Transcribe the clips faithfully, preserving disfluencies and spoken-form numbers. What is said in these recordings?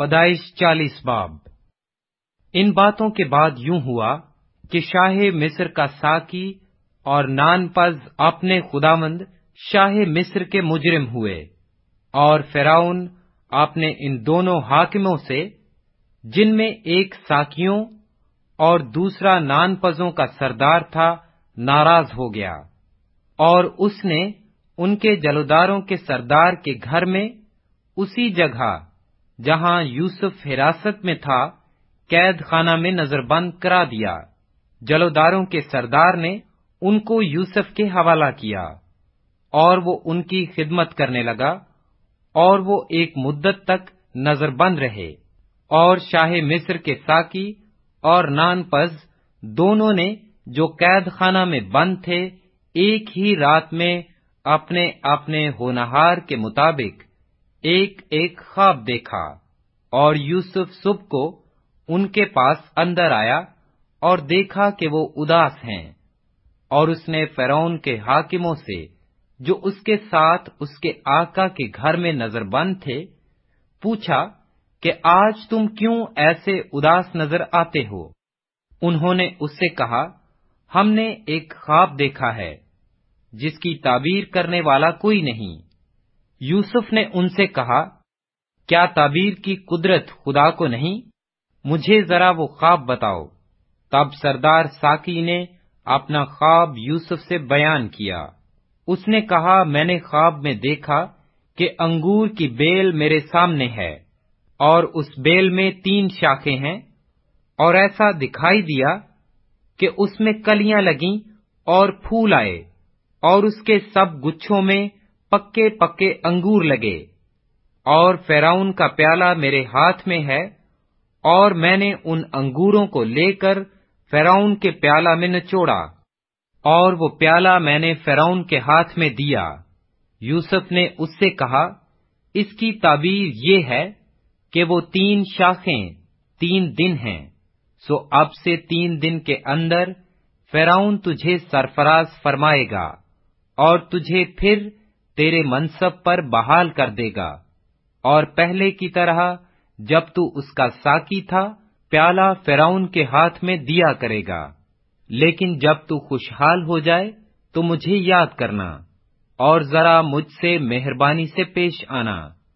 پیدائش چالیس باب۔ ان باتوں کے بعد یوں ہوا کہ شاہ مصر کا ساقی اور نان پز اپنے خداوند شاہ مصر کے مجرم ہوئے، اور فرعون اپنے ان دونوں حاکموں سے، جن میں ایک ساقیوں اور دوسرا نان پزوں کا سردار تھا، ناراض ہو گیا، اور اس نے ان کے جلوداروں کے سردار کے گھر میں اسی جگہ جہاں یوسف حراست میں تھا قید خانہ میں نظر بند کرا دیا۔ جلوداروں کے سردار نے ان کو یوسف کے حوالہ کیا، اور وہ ان کی خدمت کرنے لگا، اور وہ ایک مدت تک نظر بند رہے، اور شاہ مصر کے ساقی اور نان پز دونوں نے جو قید خانہ میں بند تھے، ایک ہی رات میں اپنے اپنے ہونہار کے مطابق ایک ایک خواب دیکھا، اور یوسف صبح کو ان کے پاس اندر آیا اور دیکھا کہ وہ اداس ہیں، اور اس نے فرعون کے حاکموں سے جو اس کے ساتھ اس کے آقا کے گھر میں نظر بند تھے پوچھا کہ آج تم کیوں ایسے اداس نظر آتے ہو؟ انہوں نے اس سے کہا، ہم نے ایک خواب دیکھا ہے جس کی تعبیر کرنے والا کوئی نہیں۔ یوسف نے ان سے کہا، کیا تعبیر کی قدرت خدا کو نہیں؟ مجھے ذرا وہ خواب بتاؤ۔ تب سردار ساقی نے اپنا خواب یوسف سے بیان کیا۔ اس نے کہا، میں نے خواب میں دیکھا کہ انگور کی بیل میرے سامنے ہے، اور اس بیل میں تین شاخیں ہیں، اور ایسا دکھائی دیا کہ اس میں کلیاں لگیں اور پھول آئے، اور اس کے سب گچھوں میں پکے پکے انگور لگے، اور فرعون کا پیالہ میرے ہاتھ میں ہے، اور میں نے ان انگوروں کو لے کر فرعون کے پیالہ میں نچوڑا، اور وہ پیالہ میں نے فرعون کے ہاتھ میں دیا۔ یوسف نے اس سے کہا، اس کی تعبیر یہ ہے کہ وہ تین شاخیں تین دن ہیں، سو اب سے تین دن کے اندر فرعون تجھے سرفراز فرمائے گا، اور تجھے پھر تیرے منصب پر بحال کر دے گا، اور پہلے کی طرح جب تو اس کا ساقی تھا پیالہ فرعون کے ہاتھ میں دیا کرے گا، لیکن جب تو خوشحال ہو جائے تو مجھے یاد کرنا، اور ذرا مجھ سے مہربانی سے پیش آنا،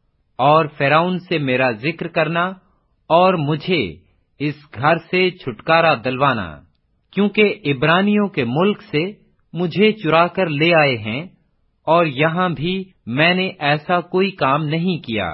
اور فرعون سے میرا ذکر کرنا، اور مجھے اس گھر سے چھٹکارا دلوانا، کیونکہ عبرانیوں کے ملک سے مجھے چرا کر لے آئے ہیں، اور یہاں بھی میں نے ایسا کوئی کام نہیں کیا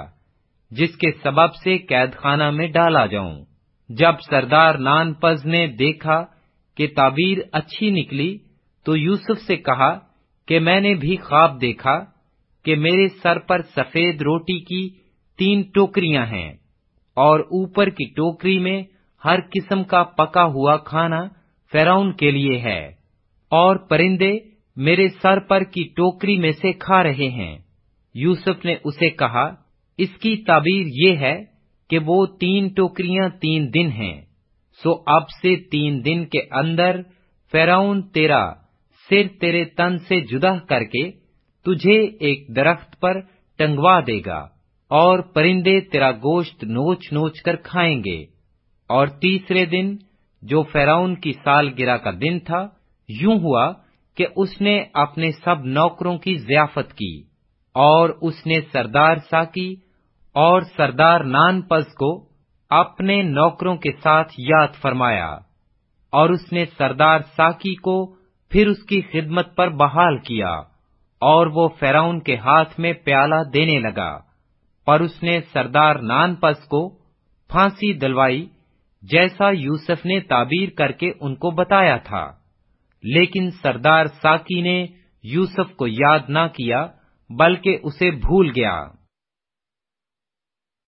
جس کے سبب سے قید خانہ میں ڈالا جاؤں۔ جب سردار نان پز نے دیکھا کہ تعبیر اچھی نکلی تو یوسف سے کہا کہ میں نے بھی خواب دیکھا کہ میرے سر پر سفید روٹی کی تین ٹوکریاں ہیں، اور اوپر کی ٹوکری میں ہر قسم کا پکا ہوا کھانا فرعون کے لیے ہے، اور پرندے میرے سر پر کی ٹوکری میں سے کھا رہے ہیں۔ یوسف نے اسے کہا، اس کی تعبیر یہ ہے کہ وہ تین ٹوکریاں تین دن ہیں، سو اب سے تین دن کے اندر فرعون تیرا سر تیرے تن سے جدا کر کے تجھے ایک درخت پر ٹنگوا دے گا، اور پرندے تیرا گوشت نوچ نوچ کر کھائیں گے۔ اور تیسرے دن جو فرعون کی سالگرہ کا دن تھا، یوں ہوا کہ اس نے اپنے سب نوکروں کی ضیافت کی، اور اس نے سردار ساقی اور سردار نان پز کو اپنے نوکروں کے ساتھ یاد فرمایا، اور اس نے سردار ساقی کو پھر اس کی خدمت پر بحال کیا، اور وہ فرعون کے ہاتھ میں پیالہ دینے لگا، پر اس نے سردار نان پز کو پھانسی دلوائی جیسا یوسف نے تعبیر کر کے ان کو بتایا تھا، لیکن سردار ساقی نے یوسف کو یاد نہ کیا بلکہ اسے بھول گیا۔